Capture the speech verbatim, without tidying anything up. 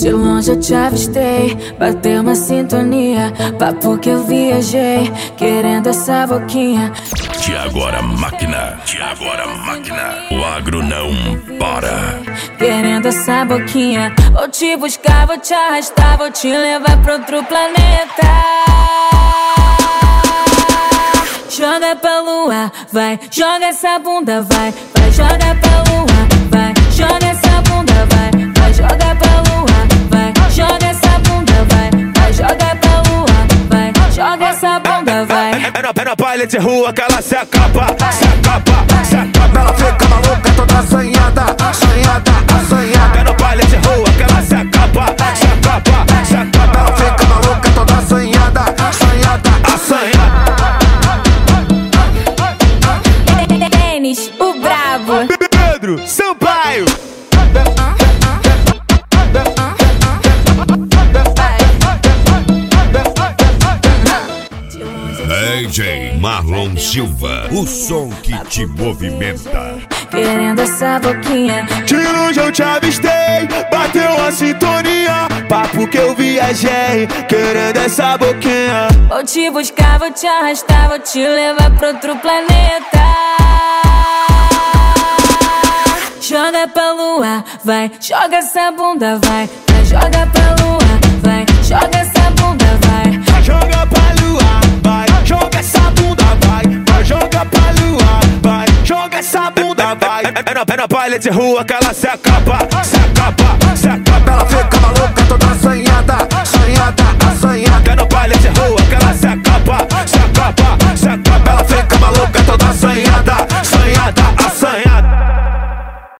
De longe eu te avistei, bateu uma sintonia. Papo que eu viajei, querendo essa boquinha. Tiagora Máquina, Tiagora Máquina. O agro não para. Querendo essa boquinha. Vou te buscar, vou te arrastar, vou te levar pra outro planeta. Joga pra lua, vai, joga essa bunda, vai, vai, joga pra lua, vai, joga essa bunda, vai, vai, joga pra lua, vai, joga essa bunda, vai, vai, joga pra lua, vai, joga essa bunda, vai. É na, é na baile de rua que ela se acaba, se acaba, se acaba. Ela fica maluca, toda assanhada, assanhada, assanhada. É no baile de rua que ela se acaba, se acaba, se acaba. Ela fica maluca, toda assanhada, assanhada, assanhada. Denis, o brabo. Pedro Sampaio. D J Marlon Silva, o som que te movimenta. Querendo essa boquinha. De longe eu te avistei, bateu uma sintonia. Papo que eu viajei, querendo essa boquinha. Vou te buscar, vou te arrastar, vou te levar pra outro planeta. Joga pra lua, vai, joga essa bunda, vai, vai, joga pra lua, vai, joga essa bunda, vai. Joga pra lua, vai, joga essa bunda, vai, vai, joga pra lua, vai, joga essa bunda, vai. É na, é na baile de rua que ela se acaba, se acaba, se acaba. Ela fica maluca, toda assanhada, assanhada, assanhada. É no baile de rua que ela se acaba, se acaba, se acaba. Ela fica maluca,